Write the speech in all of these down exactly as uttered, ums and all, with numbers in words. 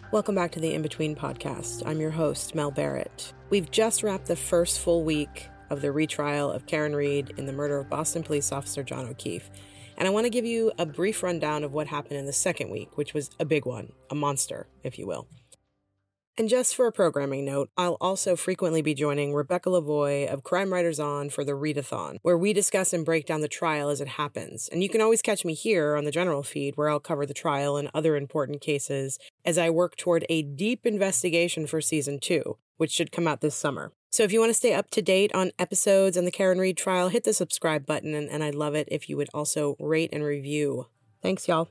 Welcome back to the In Between podcast. I'm your host, Mel Barrett. We've just wrapped the first full week of the retrial of Karen Read in the murder of Boston police officer John O'Keefe. And I want to give you a brief rundown of what happened in the second week, which was a big one, a monster, if you will. And just for a programming note, I'll also frequently be joining Rebecca Lavoie of Crime Writers On for the Readathon, where we discuss and break down the trial as it happens. And you can always catch me here on the general feed, where I'll cover the trial and other important cases as I work toward a deep investigation for season two, which should come out this summer. So if you want to stay up to date on episodes and the Karen Read trial, hit the subscribe button, and, and I'd love it if you would also rate and review. Thanks, y'all.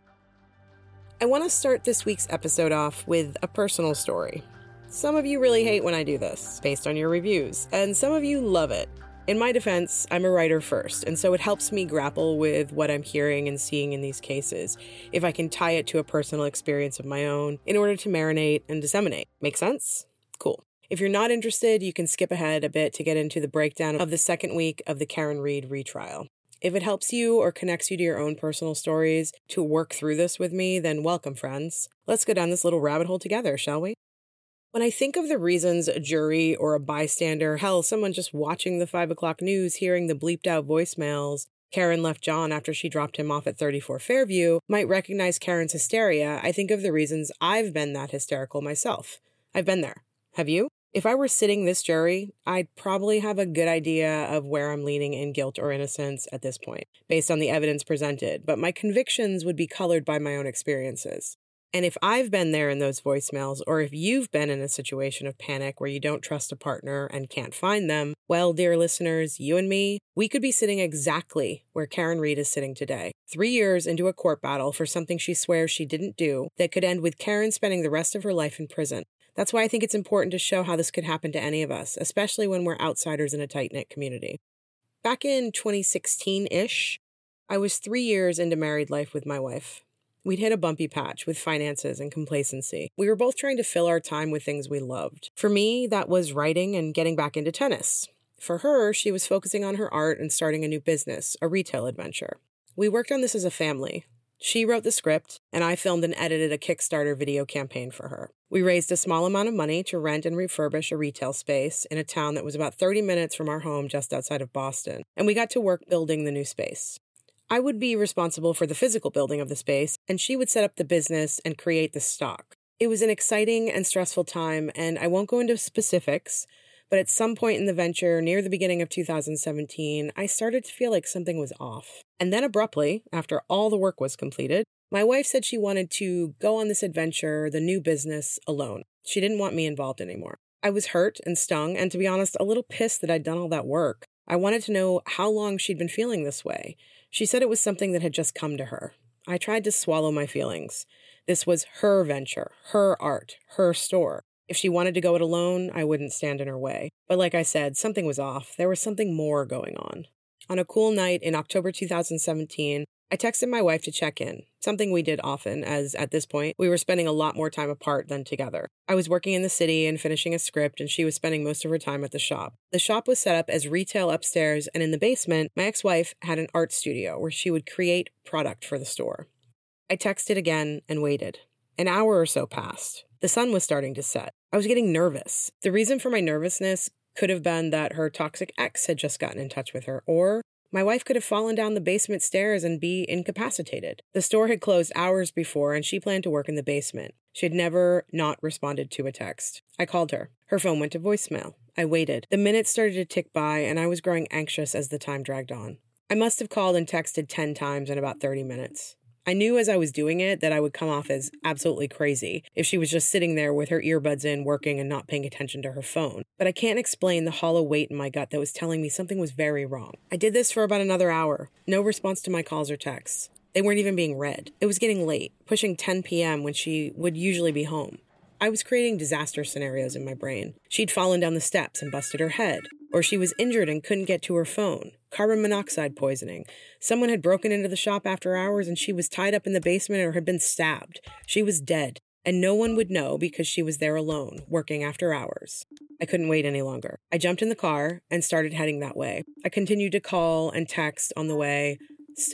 I want to start this week's episode off with a personal story. Some of you really hate when I do this, based on your reviews, and some of you love it. In my defense, I'm a writer first, and so it helps me grapple with what I'm hearing and seeing in these cases, if I can tie it to a personal experience of my own, in order to marinate and disseminate. Make sense? Cool. If you're not interested, you can skip ahead a bit to get into the breakdown of the second week of the Karen Read retrial. If it helps you or connects you to your own personal stories to work through this with me, then welcome, friends. Let's go down this little rabbit hole together, shall we? When I think of the reasons a jury or a bystander, hell, someone just watching the five o'clock news, hearing the bleeped out voicemails Karen left John after she dropped him off at thirty-four Fairview, might recognize Karen's hysteria, I think of the reasons I've been that hysterical myself. I've been there. Have you? If I were sitting this jury, I'd probably have a good idea of where I'm leaning in guilt or innocence at this point, based on the evidence presented, but my convictions would be colored by my own experiences. And if I've been there in those voicemails, or if you've been in a situation of panic where you don't trust a partner and can't find them, well, dear listeners, you and me, we could be sitting exactly where Karen Read is sitting today. Three years into a court battle for something she swears she didn't do that could end with Karen spending the rest of her life in prison. That's why I think it's important to show how this could happen to any of us, especially when we're outsiders in a tight-knit community. Back in twenty sixteen-ish, I was three years into married life with my wife. We'd hit a bumpy patch with finances and complacency. We were both trying to fill our time with things we loved. For me, that was writing and getting back into tennis. For her, she was focusing on her art and starting a new business, a retail adventure. We worked on this as a family. She wrote the script, and I filmed and edited a Kickstarter video campaign for her. We raised a small amount of money to rent and refurbish a retail space in a town that was about thirty minutes from our home just outside of Boston, and we got to work building the new space. I would be responsible for the physical building of the space, and she would set up the business and create the stock. It was an exciting and stressful time, and I won't go into specifics, but at some point in the venture, near the beginning of two thousand seventeen, I started to feel like something was off. And then abruptly, after all the work was completed, my wife said she wanted to go on this adventure, the new business, alone. She didn't want me involved anymore. I was hurt and stung, and to be honest, a little pissed that I'd done all that work. I wanted to know how long she'd been feeling this way. She said it was something that had just come to her. I tried to swallow my feelings. This was her venture, her art, her store. If she wanted to go it alone, I wouldn't stand in her way. But like I said, something was off. There was something more going on. On a cool night in October two thousand seventeen, I texted my wife to check in, something we did often, as at this point, we were spending a lot more time apart than together. I was working in the city and finishing a script, and she was spending most of her time at the shop. The shop was set up as retail upstairs, and in the basement, my ex-wife had an art studio where she would create product for the store. I texted again and waited. An hour or so passed. The sun was starting to set. I was getting nervous. The reason for my nervousness could have been that her toxic ex had just gotten in touch with her, or my wife could have fallen down the basement stairs and be incapacitated. The store had closed hours before, and she planned to work in the basement. She had never not responded to a text. I called her. Her phone went to voicemail. I waited. The minutes started to tick by, and I was growing anxious as the time dragged on. I must have called and texted ten times in about thirty minutes. I knew as I was doing it that I would come off as absolutely crazy if she was just sitting there with her earbuds in, working and not paying attention to her phone. But I can't explain the hollow weight in my gut that was telling me something was very wrong. I did this for about another hour. No response to my calls or texts. They weren't even being read. It was getting late, pushing ten p.m. when she would usually be home. I was creating disaster scenarios in my brain. She'd fallen down the steps and busted her head. Or she was injured and couldn't get to her phone. Carbon monoxide poisoning. Someone had broken into the shop after hours and she was tied up in the basement or had been stabbed. She was dead. And no one would know because she was there alone, working after hours. I couldn't wait any longer. I jumped in the car and started heading that way. I continued to call and text on the way. Still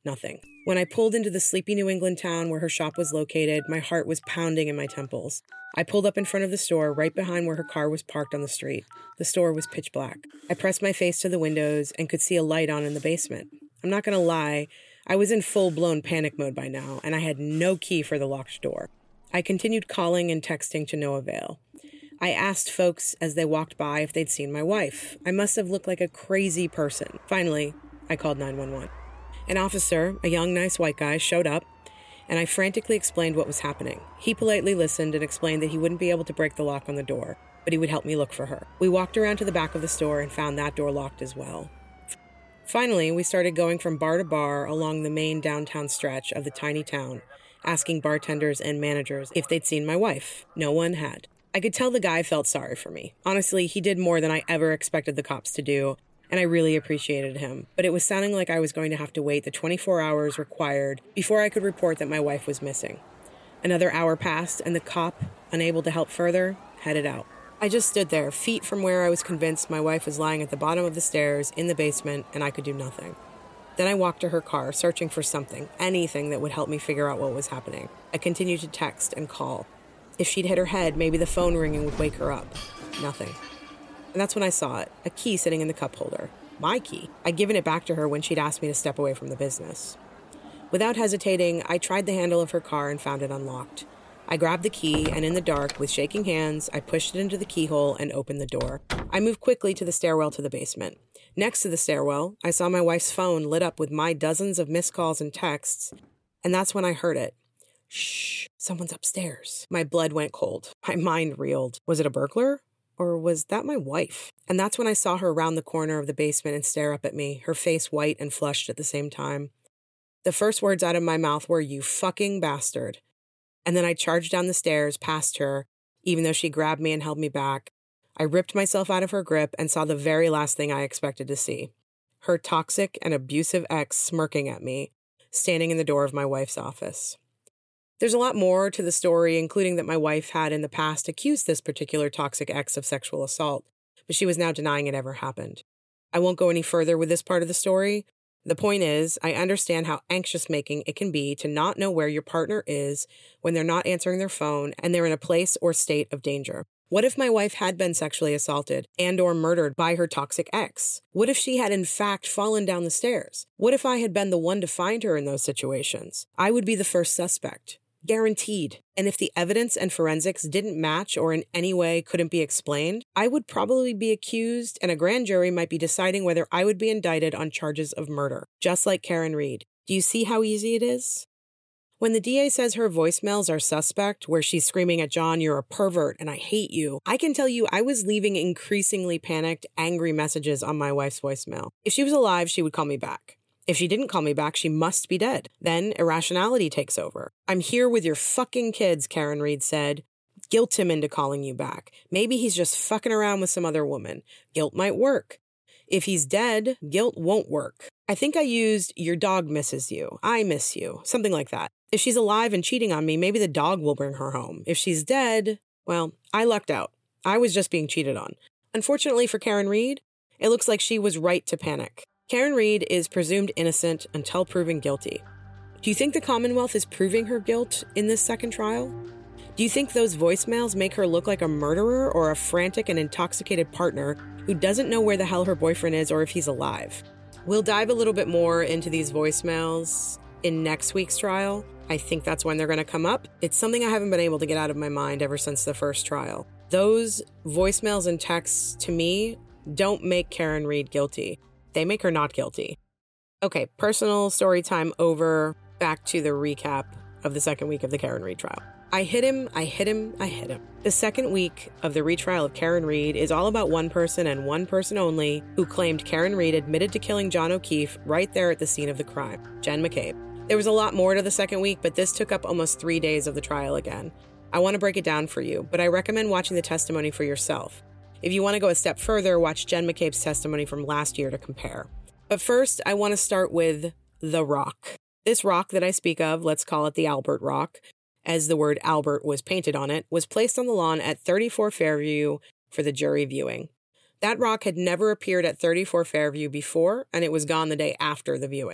Nothing. When I pulled into the sleepy New England town where her shop was located, my heart was pounding in my temples. I pulled up in front of the store, right behind where her car was parked on the street. The store was pitch black. I pressed my face to the windows and could see a light on in the basement. I'm not going to lie, I was in full-blown panic mode by now, and I had no key for the locked door. I continued calling and texting to no avail. I asked folks as they walked by if they'd seen my wife. I must have looked like a crazy person. Finally, I called nine one one. An officer, a young, nice white guy, showed up, and I frantically explained what was happening. He politely listened and explained that he wouldn't be able to break the lock on the door, but he would help me look for her. We walked around to the back of the store and found that door locked as well. Finally, we started going from bar to bar along the main downtown stretch of the tiny town, asking bartenders and managers if they'd seen my wife. No one had. I could tell the guy felt sorry for me. Honestly, he did more than I ever expected the cops to do, and I really appreciated him. But it was sounding like I was going to have to wait the twenty-four hours required before I could report that my wife was missing. Another hour passed, and the cop, unable to help further, headed out. I just stood there, feet from where I was convinced my wife was lying at the bottom of the stairs in the basement, and I could do nothing. Then I walked to her car, searching for something, anything that would help me figure out what was happening. I continued to text and call. If she'd hit her head, maybe the phone ringing would wake her up. Nothing. And that's when I saw it, a key sitting in the cup holder. My key. I'd given it back to her when she'd asked me to step away from the business. Without hesitating, I tried the handle of her car and found it unlocked. I grabbed the key, and in the dark, with shaking hands, I pushed it into the keyhole and opened the door. I moved quickly to the stairwell to the basement. Next to the stairwell, I saw my wife's phone lit up with my dozens of missed calls and texts, and that's when I heard it. Shh, someone's upstairs. My blood went cold. My mind reeled. Was it a burglar? Or was that my wife? And that's when I saw her round the corner of the basement and stare up at me, her face white and flushed at the same time. The first words out of my mouth were, "You fucking bastard." And then I charged down the stairs past her, even though she grabbed me and held me back. I ripped myself out of her grip and saw the very last thing I expected to see. Her toxic and abusive ex smirking at me, standing in the door of my wife's office. There's a lot more to the story, including that my wife had in the past accused this particular toxic ex of sexual assault, but she was now denying it ever happened. I won't go any further with this part of the story. The point is, I understand how anxious-making it can be to not know where your partner is when they're not answering their phone and they're in a place or state of danger. What if my wife had been sexually assaulted and or murdered by her toxic ex? What if she had in fact fallen down the stairs? What if I had been the one to find her in those situations? I would be the first suspect. Guaranteed. And if the evidence and forensics didn't match or in any way couldn't be explained, I would probably be accused and a grand jury might be deciding whether I would be indicted on charges of murder, just like Karen Read. Do you see how easy it is? When the D A says her voicemails are suspect, where she's screaming at John, "You're a pervert and I hate you," I can tell you I was leaving increasingly panicked, angry messages on my wife's voicemail. If she was alive, she would call me back. If she didn't call me back, she must be dead. Then irrationality takes over. "I'm here with your fucking kids," Karen Read said. Guilt him into calling you back. Maybe he's just fucking around with some other woman. Guilt might work. If he's dead, guilt won't work. I think I used "your dog misses you," "I miss you," something like that. If she's alive and cheating on me, maybe the dog will bring her home. If she's dead, well, I lucked out. I was just being cheated on. Unfortunately for Karen Read, it looks like she was right to panic. Karen Read is presumed innocent until proven guilty. Do you think the Commonwealth is proving her guilt in this second trial? Do you think those voicemails make her look like a murderer or a frantic and intoxicated partner who doesn't know where the hell her boyfriend is or if he's alive? We'll dive a little bit more into these voicemails in next week's trial. I think that's when they're going to come up. It's something I haven't been able to get out of my mind ever since the first trial. Those voicemails and texts, to me, don't make Karen Read guilty. They make her not guilty. Okay, personal story time over. Back to the recap of the second week of the Karen Read trial. I hit him, I hit him, I hit him. The second week of the retrial of Karen Read is all about one person and one person only who claimed Karen Read admitted to killing John O'Keefe right there at the scene of the crime, Jen McCabe. There was a lot more to the second week, but this took up almost three days of the trial again. I want to break it down for you, but I recommend watching the testimony for yourself. If you want to go a step further, watch Jen McCabe's testimony from last year to compare. But first, I want to start with the rock. This rock that I speak of, let's call it the Albert Rock, as the word Albert was painted on it, was placed on the lawn at thirty-four Fairview for the jury viewing. That rock had never appeared at thirty-four Fairview before, and it was gone the day after the viewing.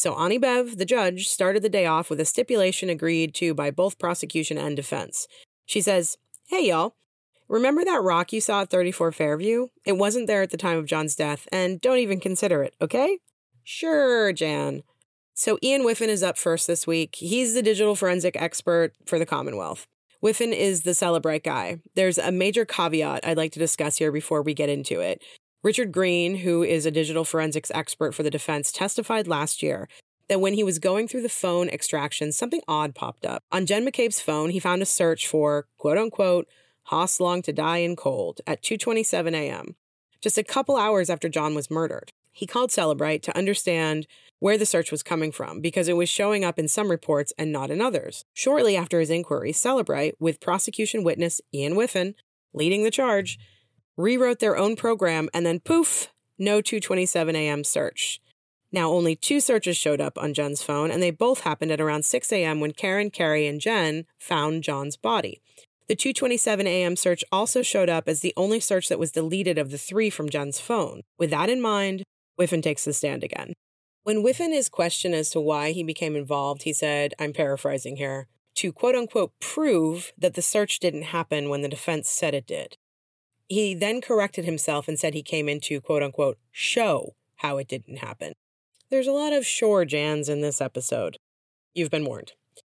So Ani Bev, the judge, started the day off with a stipulation agreed to by both prosecution and defense. She says, "Hey, y'all. Remember that rock you saw at thirty-four Fairview? It wasn't there at the time of John's death, and don't even consider it, okay?" "Sure, Jan." So Ian Whiffen is up first this week. He's the digital forensic expert for the Commonwealth. Whiffen is the Cellebrite guy. There's a major caveat I'd like to discuss here before we get into it. Richard Green, who is a digital forensics expert for the defense, testified last year that when he was going through the phone extraction, something odd popped up. On Jen McCabe's phone, he found a search for, quote-unquote, "Haas long to die in cold" at two twenty-seven a.m., just a couple hours after John was murdered. He called Cellebrite to understand where the search was coming from because it was showing up in some reports and not in others. Shortly after his inquiry, Cellebrite, with prosecution witness Ian Whiffen leading the charge, rewrote their own program and then poof, no two twenty-seven a.m. search. Now, only two searches showed up on Jen's phone, and they both happened at around six a.m. when Karen, Carrie, and Jen found John's body. The two twenty-seven a.m. search also showed up as the only search that was deleted of the three from Jen's phone. With that in mind, Whiffen takes the stand again. When Whiffen is questioned as to why he became involved, he said, I'm paraphrasing here, to quote-unquote prove that the search didn't happen when the defense said it did. He then corrected himself and said he came in to quote-unquote show how it didn't happen. There's a lot of sure Jans in this episode. You've been warned.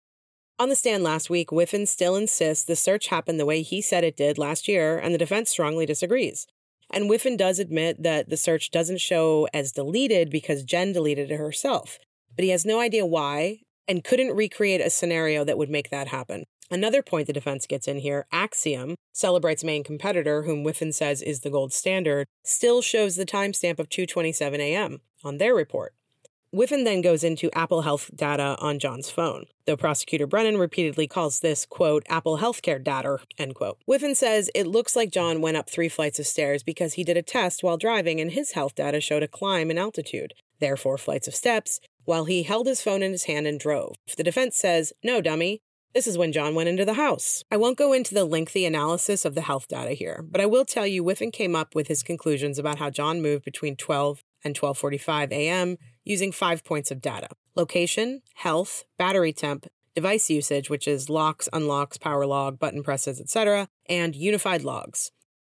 On the stand last week, Whiffen still insists the search happened the way he said it did last year, and the defense strongly disagrees. And Whiffen does admit that the search doesn't show as deleted because Jen deleted it herself, but he has no idea why and couldn't recreate a scenario that would make that happen. Another point the defense gets in here, Axiom, Cellebrite's main competitor, whom Whiffen says is the gold standard, still shows the timestamp of two twenty-seven a.m. on their report. Whiffen then goes into Apple Health data on John's phone, though prosecutor Brennan repeatedly calls this, quote, Apple Healthcare data, end quote. Whiffen says it looks like John went up three flights of stairs because he did a test while driving and his health data showed a climb in altitude, therefore flights of steps, while he held his phone in his hand and drove. The defense says, no, dummy. This is when John went into the house. I won't go into the lengthy analysis of the health data here, but I will tell you Whiffen came up with his conclusions about how John moved between twelve and twelve forty-five a.m. using five points of data. Location, health, battery temp, device usage, which is locks, unlocks, power log, button presses, et cetera, and unified logs.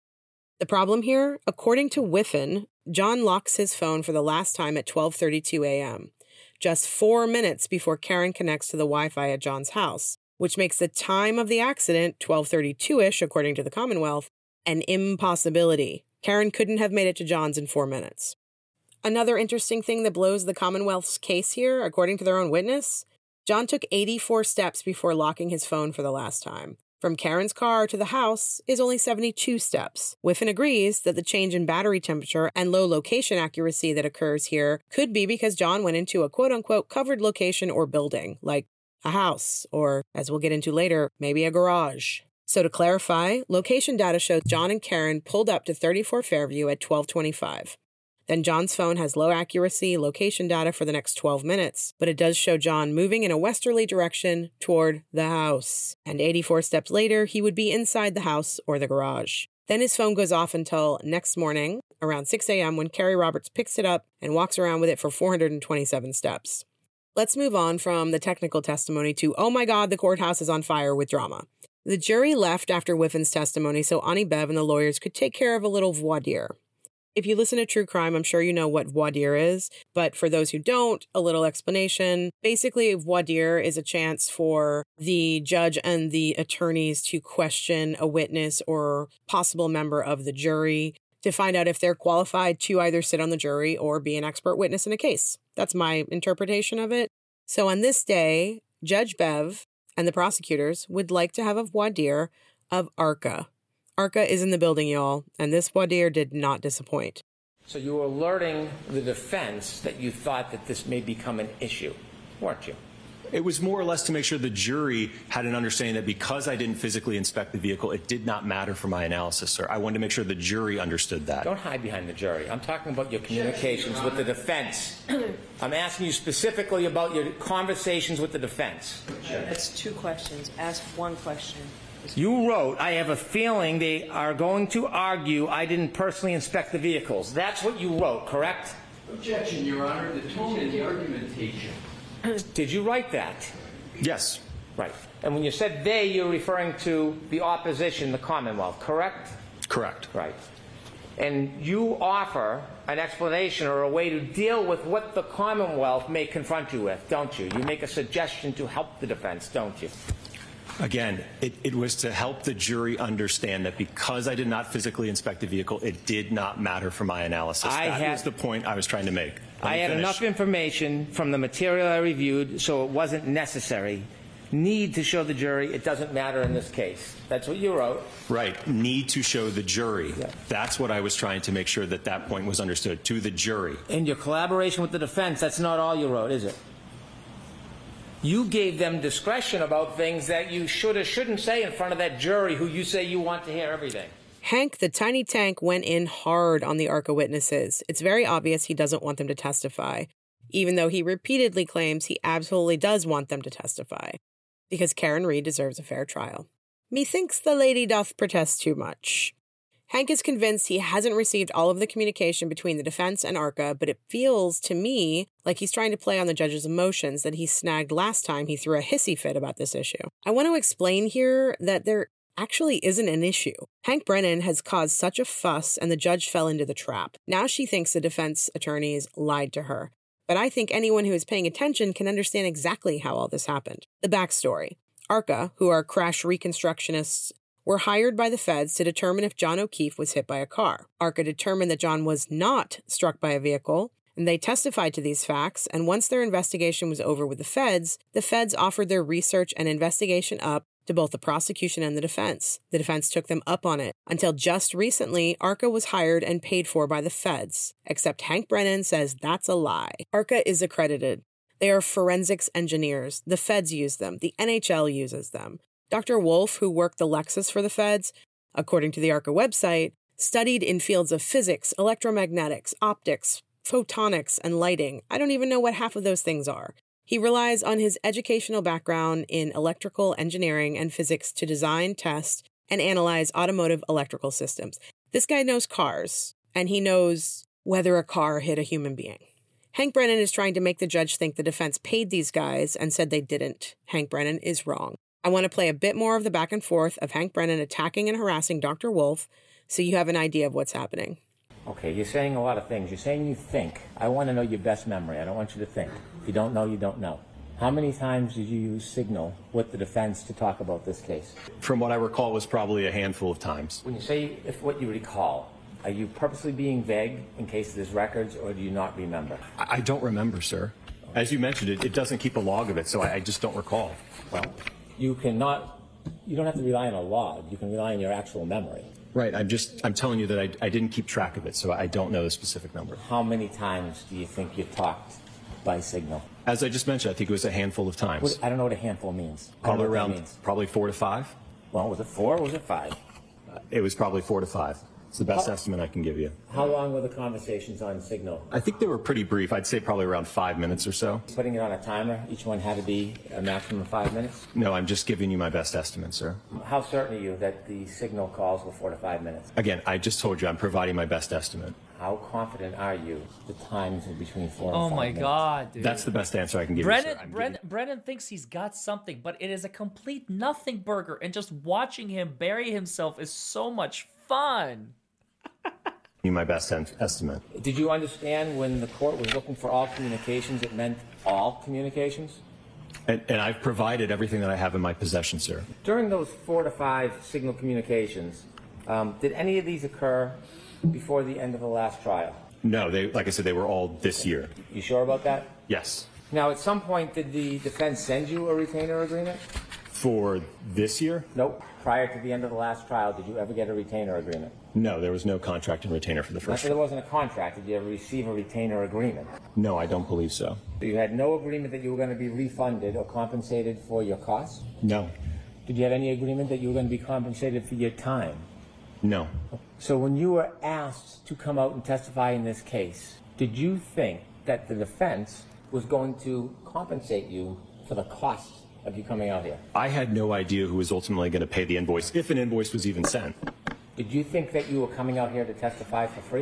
The problem here, according to Whiffen, John locks his phone for the last time at twelve thirty-two a.m., just four minutes before Karen connects to the Wi-Fi at John's house, which makes the time of the accident, twelve thirty-two-ish, according to the Commonwealth, an impossibility. Karen couldn't have made it to John's in four minutes. Another interesting thing that blows the Commonwealth's case here, according to their own witness, John took eighty-four steps before locking his phone for the last time. From Karen's car to the house is only seventy-two steps. Whiffen agrees that the change in battery temperature and low location accuracy that occurs here could be because John went into a quote-unquote covered location or building, like a house, or, as we'll get into later, maybe a garage. So to clarify, location data shows John and Karen pulled up to thirty-four Fairview at twelve twenty-five. Then John's phone has low accuracy location data for the next twelve minutes, but it does show John moving in a westerly direction toward the house. And eighty-four steps later, he would be inside the house or the garage. Then his phone goes off until next morning, around six a.m., when Carrie Roberts picks it up and walks around with it for four hundred twenty-seven steps. Let's move on from the technical testimony to, oh my God, the courthouse is on fire with drama. The jury left after Whiffen's testimony so Ani Bev and the lawyers could take care of a little voir dire. If you listen to True Crime, I'm sure you know what voir dire is, but for those who don't, a little explanation. Basically, voir dire is a chance for the judge and the attorneys to question a witness or possible member of the jury to find out if they're qualified to either sit on the jury or be an expert witness in a case. That's my interpretation of it. So on this day, Judge Bev and the prosecutors would like to have a voir dire of ARCA. ARCA is in the building, y'all, and this voir dire did not disappoint. So you were alerting the defense that you thought that this may become an issue, weren't you? It was more or less to make sure the jury had an understanding that because I didn't physically inspect the vehicle, it did not matter for my analysis, sir. I wanted to make sure the jury understood that. Don't hide behind the jury. I'm talking about your communications with the defense. I'm asking you specifically about your conversations with the defense. That's two questions. Ask one question. You wrote, I have a feeling they are going to argue I didn't personally inspect the vehicles. That's what you wrote, correct? Objection, Your Honor. The tone in the argumentation. Did you write that? Yes. Right. And when you said they, you're referring to the opposition, the Commonwealth, correct? Correct. Right. And you offer an explanation or a way to deal with what the Commonwealth may confront you with, don't you? You make a suggestion to help the defense, don't you? Again, it, it was to help the jury understand that because I did not physically inspect the vehicle, it did not matter for my analysis. I that had, was the point I was trying to make. Let I had finish. enough information from the material I reviewed, so it wasn't necessary. Need to show the jury it doesn't matter in this case. That's what you wrote. Right. Need to show the jury. Yeah. That's what I was trying to make sure that that point was understood, to the jury. In your collaboration with the defense, that's not all you wrote, is it? You gave them discretion about things that you should or shouldn't say in front of that jury who you say you want to hear everything. Hank, the tiny tank, went in hard on the ARCA witnesses. It's very obvious he doesn't want them to testify, even though he repeatedly claims he absolutely does want them to testify, because Karen Read deserves a fair trial. Methinks the lady doth protest too much. Hank is convinced he hasn't received all of the communication between the defense and ARCA, but it feels to me like he's trying to play on the judge's emotions that he snagged last time he threw a hissy fit about this issue. I want to explain here that there actually isn't an issue. Hank Brennan has caused such a fuss and the judge fell into the trap. Now she thinks the defense attorneys lied to her. But I think anyone who is paying attention can understand exactly how all this happened. The backstory. ARCA, who are crash reconstructionists, were hired by the feds to determine if John O'Keefe was hit by a car. ARCA determined that John was not struck by a vehicle, and they testified to these facts, and once their investigation was over with the feds, the feds offered their research and investigation up to both the prosecution and the defense. The defense took them up on it. Until just recently, ARCA was hired and paid for by the feds, except Hank Brennan says that's a lie. ARCA is accredited. They are forensics engineers. The feds use them. The N H L uses them. Doctor Wolf, who worked the Lexus for the feds, according to the ARCA website, studied in fields of physics, electromagnetics, optics, photonics, and lighting. I don't even know what half of those things are. He relies on his educational background in electrical engineering and physics to design, test, and analyze automotive electrical systems. This guy knows cars, and he knows whether a car hit a human being. Hank Brennan is trying to make the judge think the defense paid these guys and said they didn't. Hank Brennan is wrong. I want to play a bit more of the back and forth of Hank Brennan attacking and harassing Doctor Wolf so you have an idea of what's happening. Okay, you're saying a lot of things. You're saying you think. I want to know your best memory. I don't want you to think. If you don't know, you don't know. How many times did you use Signal with the defense to talk about this case? From what I recall, was probably a handful of times. When you say if what you recall, are you purposely being vague in case there's records, or do you not remember? I, I don't remember, sir. As you mentioned, it, it doesn't keep a log of it, so I, I just don't recall. Well, you cannot, you don't have to rely on a log. You can rely on your actual memory. Right, I'm just, I'm telling you that I, I didn't keep track of it, so I don't know the specific number. How many times do you think you talked by Signal? As I just mentioned, I think it was a handful of times. What, I don't know what a handful means. Probably around, probably four to five. Well, was it four or was it five? Uh, it was probably four to five. It's the best how, estimate I can give you. How long were the conversations on Signal? I think they were pretty brief. I'd say probably around five minutes or so. Putting it on a timer, each one had to be a maximum of five minutes? No, I'm just giving you my best estimate, sir. How certain are you that the Signal calls were four to five minutes? Again, I just told you I'm providing my best estimate. How confident are you the times in between four oh and five my minutes? God, dude. That's the best answer I can give Brennan, you, sir. Brennan, giving... Brennan thinks he's got something, but it is a complete nothing burger, and just watching him bury himself is so much fun. You my best estimate. Did you understand when the court was looking for all communications, it meant all communications? And, and I've provided everything that I have in my possession, sir. During those four to five Signal communications, um, did any of these occur before the end of the last trial? No, they, like I said, they were all this year. You sure about that? Yes. Now, at some point, did the defense send you a retainer agreement? For this year? Nope. Prior to the end of the last trial, did you ever get a retainer agreement? No, there was no contract and retainer for the Not first that there wasn't a contract. Did you ever receive a retainer agreement? No, I don't believe so. So you had no agreement that you were going to be refunded or compensated for your costs? No. Did you have any agreement that you were going to be compensated for your time? No. So when you were asked to come out and testify in this case, did you think that the defense was going to compensate you for the cost of you coming out here? I had no idea who was ultimately going to pay the invoice, if an invoice was even sent. Did you think that you were coming out here to testify for free?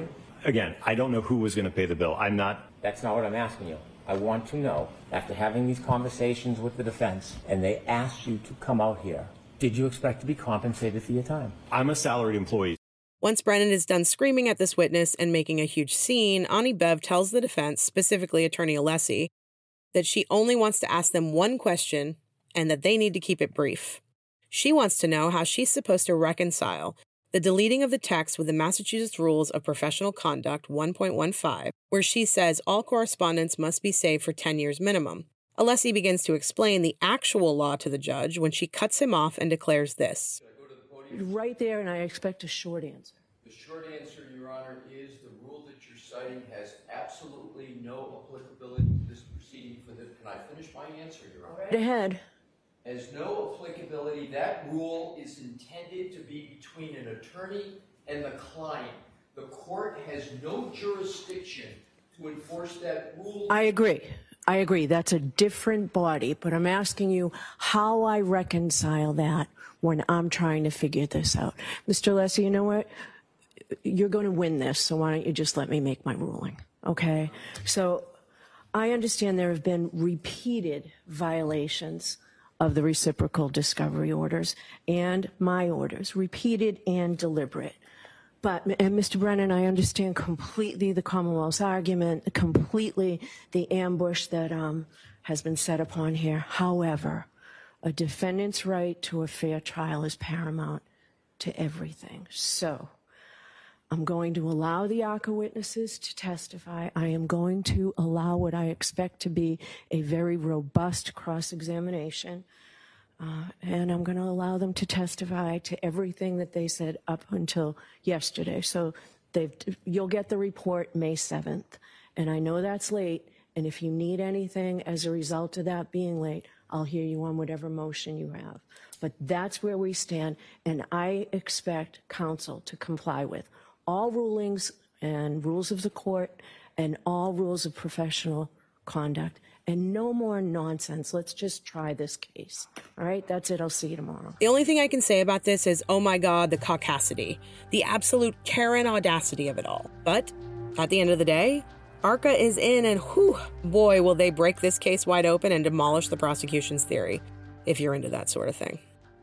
Again, I don't know who was going to pay the bill. I'm not. That's not what I'm asking you. I want to know, after having these conversations with the defense, and they asked you to come out here, did you expect to be compensated for your time? I'm a salaried employee. Once Brennan is done screaming at this witness and making a huge scene, Ani Bev tells the defense, specifically Attorney Alessi, that she only wants to ask them one question and that they need to keep it brief. She wants to know how she's supposed to reconcile the deleting of the text with the Massachusetts Rules of Professional Conduct one point one five, where she says all correspondence must be saved for ten years minimum. Alessi begins to explain the actual law to the judge when she cuts him off and declares this. Right there, and I expect a short answer. The short answer, Your Honor, is the rule that you're citing has absolutely no applicability to this proceeding for this. Can I finish my answer, Your Honor? Right ahead. Has no applicability. That rule is intended to be between an attorney and the client. The court has no jurisdiction to enforce that rule. I agree. I agree. That's a different body, but I'm asking you how I reconcile that when I'm trying to figure this out. Mister Alessi, you know what? You're going to win this, so why don't you just let me make my ruling, okay? So I understand there have been repeated violations of the reciprocal discovery orders and my orders, repeated and deliberate. But, and Mister Brennan, I understand completely the Commonwealth's argument, completely the ambush that um, has been set upon here. However, a defendant's right to a fair trial is paramount to everything. So I'm going to allow the A C C A witnesses to testify. I am going to allow what I expect to be a very robust cross-examination. Uh, and I'm going to allow them to testify to everything that they said up until yesterday. So they've, you'll get the report May seventh. And I know that's late. And if you need anything as a result of that being late, I'll hear you on whatever motion you have. But that's where we stand. And I expect counsel to comply with all rulings and rules of the court and all rules of professional conduct. And no more nonsense. Let's just try this case. All right? That's it. I'll see you tomorrow. The only thing I can say about this is, oh my God, the caucasity, the absolute Karen audacity of it all. But at the end of the day, ARCA is in, and whew, boy, will they break this case wide open and demolish the prosecution's theory, if you're into that sort of thing.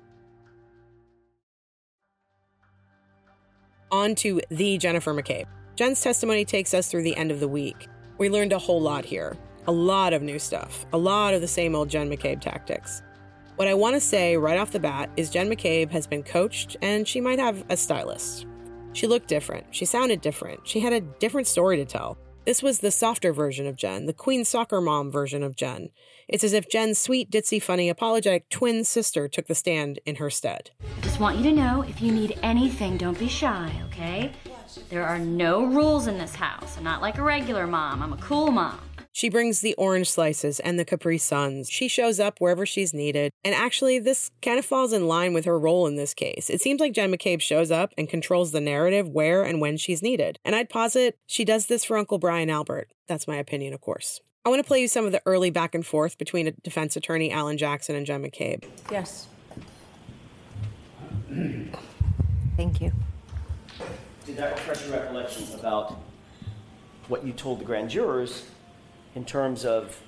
On to the Jennifer McCabe. Jen's testimony takes us through the end of the week. We learned a whole lot here. A lot of new stuff. A lot of the same old Jen McCabe tactics. What I want to say right off the bat is Jen McCabe has been coached, and she might have a stylist. She looked different. She sounded different. She had a different story to tell. This was the softer version of Jen, the Queen soccer mom version of Jen. It's as if Jen's sweet, ditzy, funny, apologetic twin sister took the stand in her stead. Just want you to know, if you need anything, don't be shy, okay? There are no rules in this house. I'm not like a regular mom. I'm a cool mom. She brings the orange slices and the Capri Suns. She shows up wherever she's needed. And actually, this kind of falls in line with her role in this case. It seems like Jen McCabe shows up and controls the narrative where and when she's needed. And I'd posit she does this for Uncle Brian Albert. That's my opinion, of course. I want to play you some of the early back and forth between a defense attorney Alan Jackson and Jen McCabe. Yes. Thank you. Did that refresh your recollection about what you told the grand jurors in terms of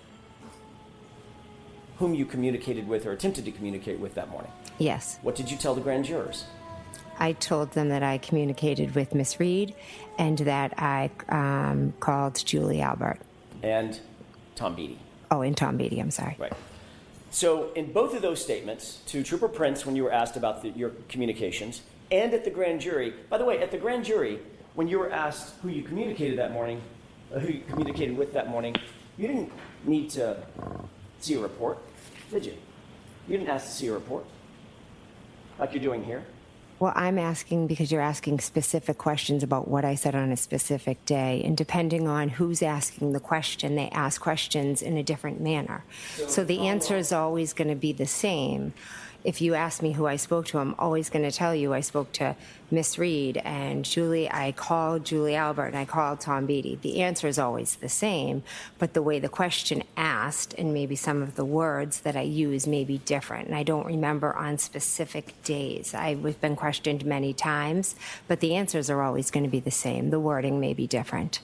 whom you communicated with or attempted to communicate with that morning? Yes. What did you tell the grand jurors? I told them that I communicated with Miss Reed and that I um, called Julie Albert. And Tom Beattie. Oh, and Tom Beattie, I'm sorry. Right. So in both of those statements, to Trooper Prince when you were asked about the, your communications, and at the grand jury, by the way, at the grand jury, when you were asked who you communicated that morning, uh, who you communicated with that morning, you didn't need to see a report, did you? You didn't ask to see a report, like you're doing here. Well, I'm asking because you're asking specific questions about what I said on a specific day. And depending on who's asking the question, they ask questions in a different manner. So, so the answer is always going to be the same. if you ask me who I spoke to, I'm always going to tell you I spoke to Miss Reed and Julie. I called Julie Albert and I called Tom Beattie. The answer is always the same, but the way the question asked and maybe some of the words that I use may be different. And I don't remember on specific days. I've been questioned many times, but the answers are always going to be the same. The wording may be different.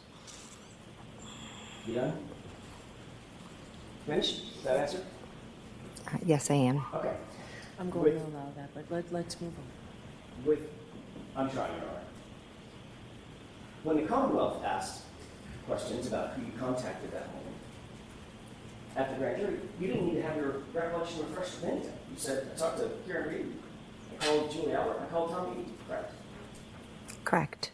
You done? Finished? Is that answer? Uh, yes, I am. Okay. I'm going With- to allow that, but let, let's move on. With, I'm trying, Your Honor. When the Commonwealth asked questions about who you contacted that morning at the grand jury, you didn't need to have your recollection refreshed with anything. You said, I talked to Karen Reed, I called Julie Albert, I called Tom Beattie, correct? Correct.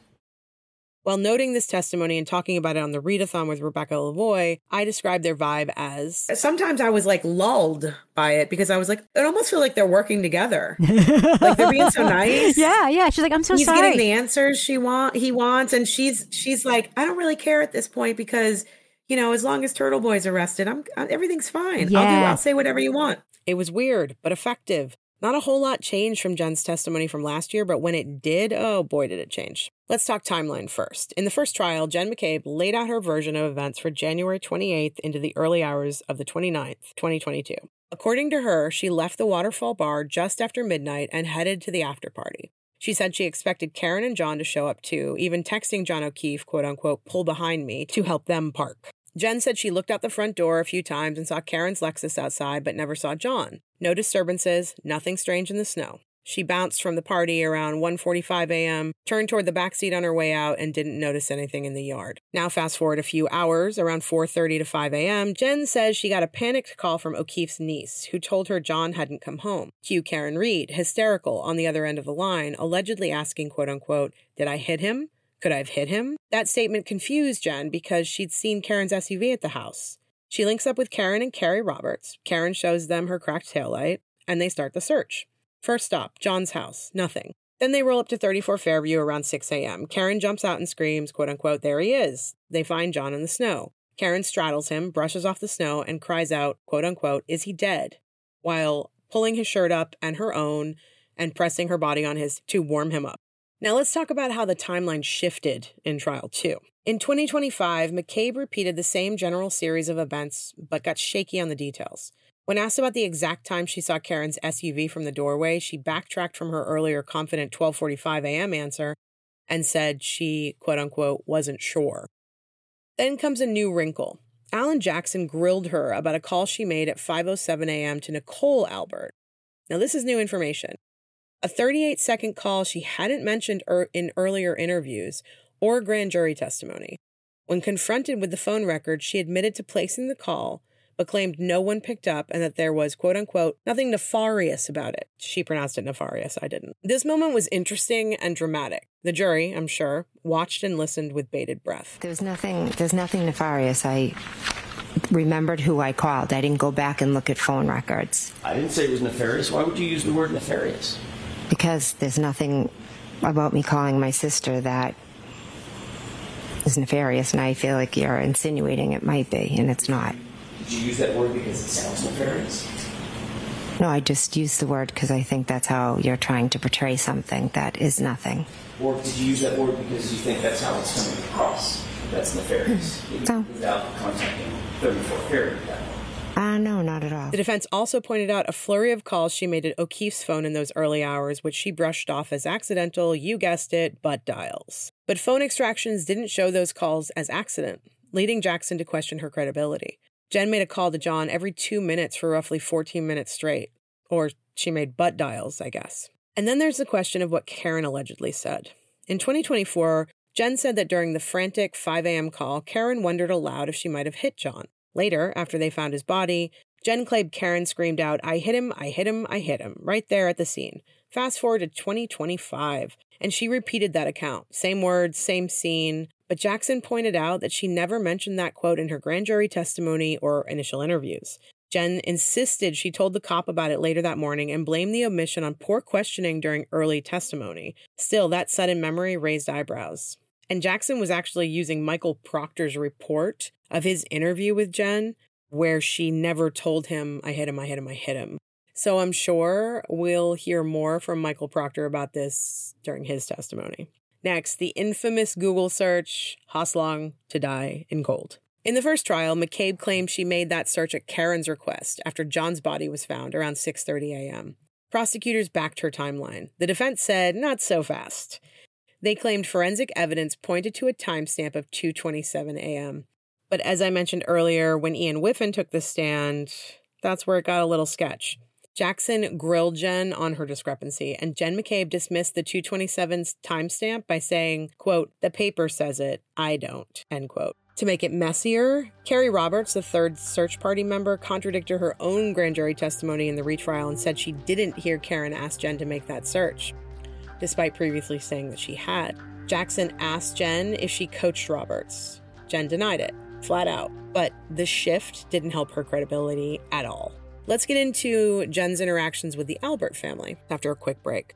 While noting this testimony and talking about it on the readathon with Rebecca Lavoie, I described their vibe as... Sometimes I was like lulled by it because I was like, it almost feels like they're working together. Like they're being so nice. Yeah, yeah. She's like, I'm so He's sorry. getting the answers she want he wants, and she's she's like, I don't really care at this point because, you know, as long as Turtle Boy's arrested, I'm everything's fine. Yeah. I'll do I'll say whatever you want. It was weird, but effective. Not a whole lot changed from Jen's testimony from last year, but when it did, oh boy, did it change. Let's talk timeline first. In the first trial, Jen McCabe laid out her version of events for January twenty-eighth into the early hours of the twenty-ninth, twenty twenty-two. According to her, she left the Waterfall Bar just after midnight and headed to the after party. She said she expected Karen and John to show up too, even texting John O'Keefe, quote unquote, pull behind me to help them park. Jen said she looked out the front door a few times and saw Karen's Lexus outside, but never saw John. No disturbances, nothing strange in the snow. She bounced from the party around one forty-five a.m., turned toward the backseat on her way out, and didn't notice anything in the yard. Now fast forward a few hours, around four thirty to five a.m., Jen says she got a panicked call from O'Keefe's niece, who told her John hadn't come home. Cue Karen Reed, hysterical on the other end of the line, allegedly asking, quote unquote, did I hit him? Could I have hit him? That statement confused Jen because she'd seen Karen's S U V at the house. She links up with Karen and Carrie Roberts. Karen shows them her cracked taillight, and they start the search. First stop, John's house. Nothing. Then they roll up to thirty-four Fairview around six a.m. Karen jumps out and screams, quote unquote, there he is. They find John in the snow. Karen straddles him, brushes off the snow, and cries out, quote unquote, is he dead? While pulling his shirt up and her own and pressing her body on his to warm him up. Now let's talk about how the timeline shifted in trial two. In twenty twenty-five, McCabe repeated the same general series of events, but got shaky on the details. When asked about the exact time she saw Karen's S U V from the doorway, she backtracked from her earlier confident twelve forty-five a.m. answer and said she, quote unquote, wasn't sure. Then comes a new wrinkle. Alan Jackson grilled her about a call she made at five oh seven a.m. to Nicole Albert. Now this is new information. A thirty-eight second call she hadn't mentioned er- in earlier interviews or grand jury testimony. When confronted with the phone record, she admitted to placing the call, but claimed no one picked up and that there was, quote unquote, nothing nefarious about it. She pronounced it nefarious, I didn't. This moment was interesting and dramatic. The jury, I'm sure, watched and listened with bated breath. There's nothing, there's nothing nefarious. I remembered who I called. I didn't go back and look at phone records. I didn't say it was nefarious. Why would you use the word nefarious? Because there's nothing about me calling my sister that is nefarious, and I feel like you're insinuating it might be, and it's not. Did you use that word because it sounds nefarious? No, I just used the word because I think that's how you're trying to portray something that is nothing. Or did you use that word because you think that's how it's coming across? That's nefarious. No. Without contacting thirty-four Fairview that way. Uh, no, not at all. The defense also pointed out a flurry of calls she made at O'Keefe's phone in those early hours, which she brushed off as accidental, you guessed it, butt dials. But phone extractions didn't show those calls as accident, leading Jackson to question her credibility. Jen made a call to John every two minutes for roughly fourteen minutes straight. Or she made butt dials, I guess. And then there's the question of what Karen allegedly said. In twenty twenty-four, Jen said that during the frantic five a.m. call, Karen wondered aloud if she might have hit John. Later, after they found his body, Jen claimed Karen screamed out, I hit him, I hit him, I hit him, right there at the scene. Fast forward to twenty twenty-five, and she repeated that account. Same words, same scene. But Jackson pointed out that she never mentioned that quote in her grand jury testimony or initial interviews. Jen insisted she told the cop about it later that morning and blamed the omission on poor questioning during early testimony. Still, that sudden memory raised eyebrows. And Jackson was actually using Michael Proctor's report of his interview with Jen, where she never told him, I hit him, I hit him, I hit him, So I'm sure we'll hear more from Michael Proctor about this during his testimony. Next, the infamous Google search, Haslong to die in cold. In the first trial, McCabe claimed she made that search at Karen's request after John's body was found around six thirty a.m. Prosecutors backed her timeline. The defense said, not so fast. They claimed forensic evidence pointed to a timestamp of two twenty-seven a.m. But as I mentioned earlier, when Ian Whiffen took the stand, that's where it got a little sketch. Jackson grilled Jen on her discrepancy, and Jen McCabe dismissed the two twenty-seven's timestamp by saying, quote, the paper says it, I don't, end quote. To make it messier, Carrie Roberts, the third search party member, contradicted her own grand jury testimony in the retrial and said she didn't hear Karen ask Jen to make that search, despite previously saying that she had. Jackson asked Jen if she coached Roberts. Jen denied it, flat out. But the shift didn't help her credibility at all. Let's get into Jen's interactions with the Albert family after a quick break.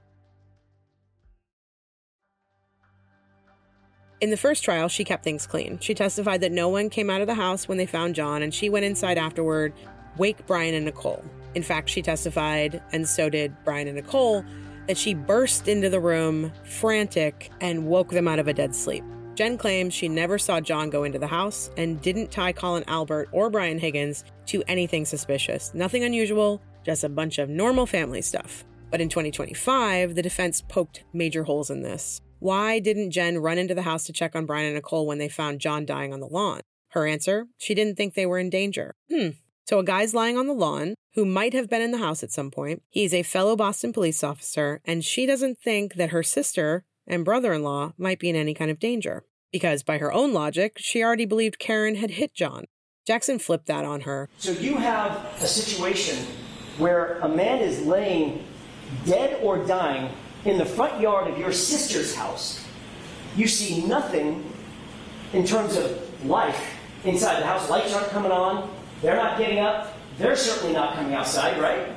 In the first trial, she kept things clean. She testified that no one came out of the house when they found John, and she went inside afterward, wake Brian and Nicole. In fact, she testified, and so did Brian and Nicole, that she burst into the room, frantic, and woke them out of a dead sleep. Jen claims she never saw John go into the house and didn't tie Colin Albert or Brian Higgins to anything suspicious. Nothing unusual, just a bunch of normal family stuff. But in twenty twenty-five, the defense poked major holes in this. Why didn't Jen run into the house to check on Brian and Nicole when they found John dying on the lawn? Her answer, she didn't think they were in danger. Hmm. So a guy's lying on the lawn who might have been in the house at some point. He's a fellow Boston police officer, and she doesn't think that her sister and brother-in-law might be in any kind of danger. Because by her own logic, she already believed Karen had hit John. Jackson flipped that on her. So you have a situation where a man is laying dead or dying in the front yard of your sister's house. You see nothing in terms of life inside the house. Lights aren't coming on. They're not getting up. They're certainly not coming outside, right?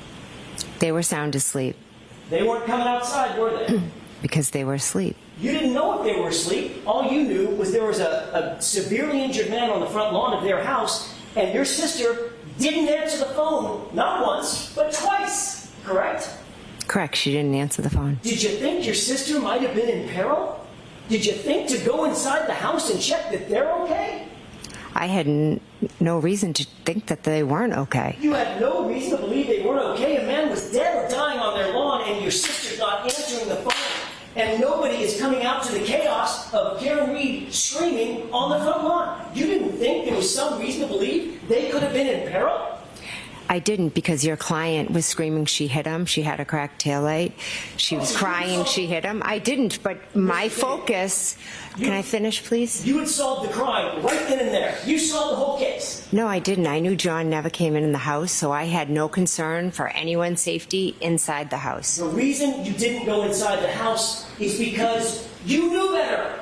They were sound asleep. They weren't coming outside, were they? Because they were asleep. You didn't know if they were asleep. All you knew was there was a, a severely injured man on the front lawn of their house, and your sister didn't answer the phone, not once, but twice, correct? Correct, she didn't answer the phone. Did you think your sister might have been in peril? Did you think to go inside the house and check that they're okay? I had n- no reason to think that they weren't okay. You had no reason to believe they weren't okay? A man was dead or dying on their lawn, and your sister's not answering the phone. And nobody is coming out to the chaos of Karen Reed screaming on the front lawn. You didn't think there was some reason to believe they could have been in peril? I didn't, because your client was screaming she hit him. She had a cracked taillight. She was oh, crying she hit him. I didn't, but my focus... You, can I finish, please? You had solved the crime right then and there. You solved the whole case. No, I didn't. I knew John never came in the house, so I had no concern for anyone's safety inside the house. The reason you didn't go inside the house is because you knew better.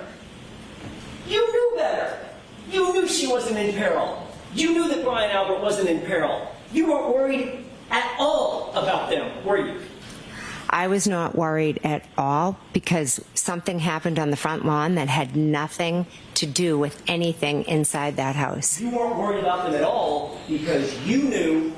You knew better. You knew she wasn't in peril. You knew that Brian Albert wasn't in peril. You weren't worried at all about them, were you? I was not worried at all because something happened on the front lawn that had nothing to do with anything inside that house. You weren't worried about them at all because you knew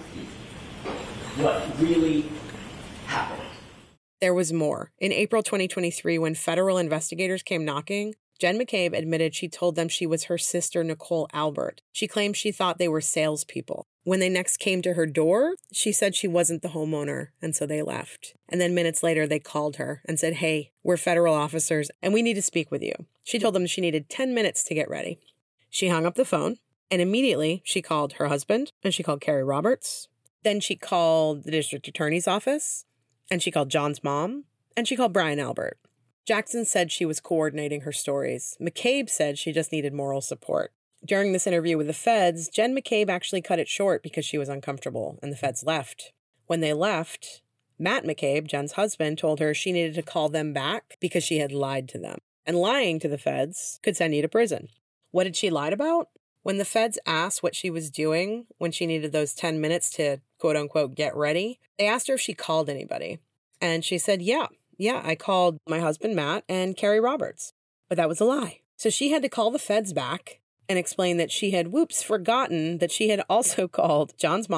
what really happened. There was more. In April twenty twenty-three, when federal investigators came knocking, Jen McCabe admitted she told them she was her sister, Nicole Albert. She claimed she thought they were salespeople. When they next came to her door, she said she wasn't the homeowner, and so they left. And then minutes later, they called her and said, hey, we're federal officers, and we need to speak with you. She told them she needed ten minutes to get ready. She hung up the phone, and immediately she called her husband, and she called Carrie Roberts. Then she called the district attorney's office, and she called John's mom, and she called Brian Albert. Jackson said she was coordinating her stories. McCabe said she just needed moral support. During this interview with the feds, Jen McCabe actually cut it short because she was uncomfortable, and the feds left. When they left, Matt McCabe, Jen's husband, told her she needed to call them back because she had lied to them. And lying to the feds could send you to prison. What had she lied about? When the feds asked what she was doing when she needed those ten minutes to, quote-unquote, get ready, they asked her if she called anybody. And she said, yeah, yeah, I called my husband, Matt, and Carrie Roberts. But that was a lie. So she had to call the feds back and explain that she had, whoops, forgotten that she had also called John's mom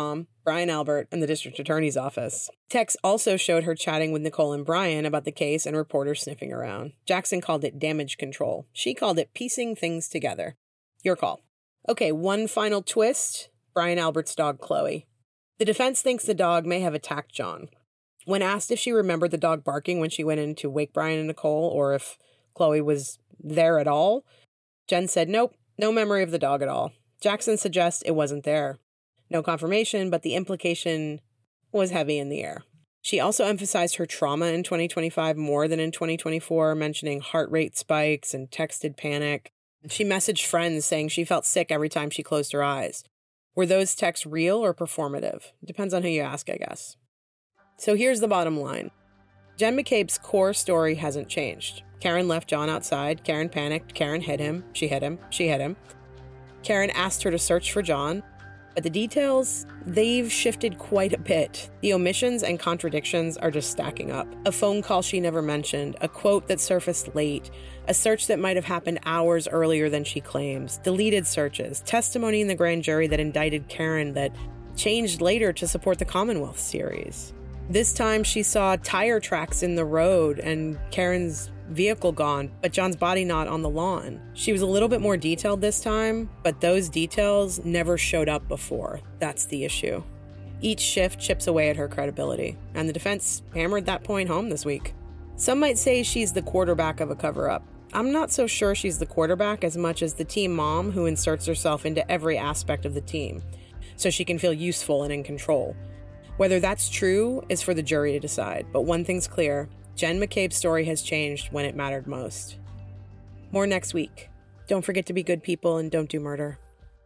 Brian Albert, and the district attorney's office. Texts also showed her chatting with Nicole and Brian about the case and reporters sniffing around. Jackson called it damage control. She called it piecing things together. Your call. Okay, one final twist. Brian Albert's dog, Chloe. The defense thinks the dog may have attacked John. When asked if she remembered the dog barking when she went in to wake Brian and Nicole, or if Chloe was there at all, Jen said, nope, no memory of the dog at all. Jackson suggests it wasn't there. No confirmation, but the implication was heavy in the air. She also emphasized her trauma in twenty twenty-five more than in twenty twenty-four, mentioning heart rate spikes and texted panic. She messaged friends saying she felt sick every time she closed her eyes. Were those texts real or performative? Depends on who you ask, I guess. So here's the bottom line. Jen McCabe's core story hasn't changed. Karen left John outside. Karen panicked. Karen hit him. She hit him. She hit him. Karen asked her to search for John. But the details, they've shifted quite a bit. The omissions and contradictions are just stacking up. A phone call she never mentioned, a quote that surfaced late, a search that might have happened hours earlier than she claims, deleted searches, testimony in the grand jury that indicted Karen that changed later to support the Commonwealth series. This time she saw tire tracks in the road and Karen's vehicle gone, but John's body not on the lawn. She was a little bit more detailed this time, but those details never showed up before. That's the issue. Each shift chips away at her credibility, and the defense hammered that point home this week. Some might say she's the quarterback of a cover-up. I'm not so sure she's the quarterback as much as the team mom who inserts herself into every aspect of the team, so she can feel useful and in control. Whether that's true is for the jury to decide, but one thing's clear. Jen McCabe's story has changed when it mattered most. More next week. Don't forget to be good people and don't do murder.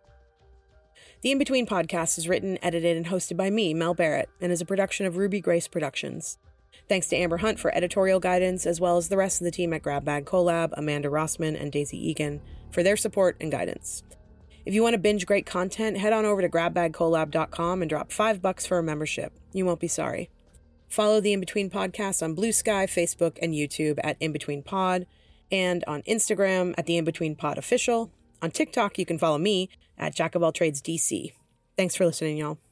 The In Between podcast is written, edited, and hosted by me, Mel Barrett, and is a production of Ruby Grace Productions. Thanks to Amber Hunt for editorial guidance, as well as the rest of the team at Grab Bag Collab, Amanda Rossman and Daisy Egan, for their support and guidance. If you want to binge great content, head on over to grab bag collab dot com and drop five bucks for a membership. You won't be sorry. Follow the In Between podcast on Blue Sky, Facebook, and YouTube at In Between Pod, and on Instagram at the In Between Pod Official. On TikTok, you can follow me at Jack of All Trades D C. Thanks for listening, y'all.